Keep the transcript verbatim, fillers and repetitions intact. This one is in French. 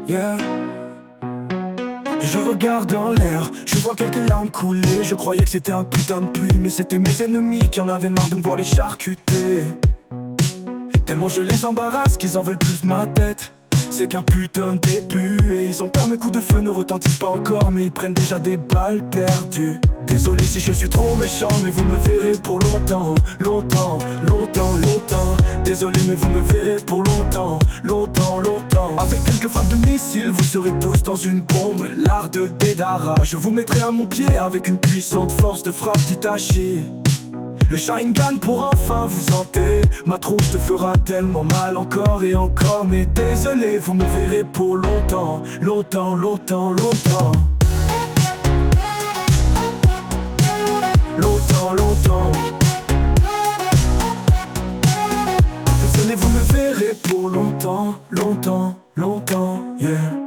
yeah. Je regarde en l'air, je vois quelques larmes couler. Je croyais que c'était un putain de pluie, mais c'était mes ennemis qui en avaient marre de me voir les charcuter. Tellement je les embarrasse qu'ils en veulent plus de ma tête. C'est qu'un putain de début, et ils ont peur, mes coups de feu ne retentissent pas encore, mais ils prennent déjà des balles perdues. Désolé si je suis trop méchant, mais vous me verrez pour longtemps, longtemps, longtemps, longtemps. Désolé mais vous me verrez pour longtemps, longtemps, longtemps. Avec quelques frappes de missiles, vous serez tous dans une bombe, l'art de Deidara. Je vous mettrai à mon pied avec une puissante force de frappe d'Itachi. Le Sharingan pour enfin vous hanter. Ma troupe te fera tellement mal encore et encore. Mais désolé, vous me verrez pour longtemps, longtemps, longtemps, longtemps. Longtemps, longtemps. Désolé, vous me verrez pour longtemps, longtemps, longtemps, yeah.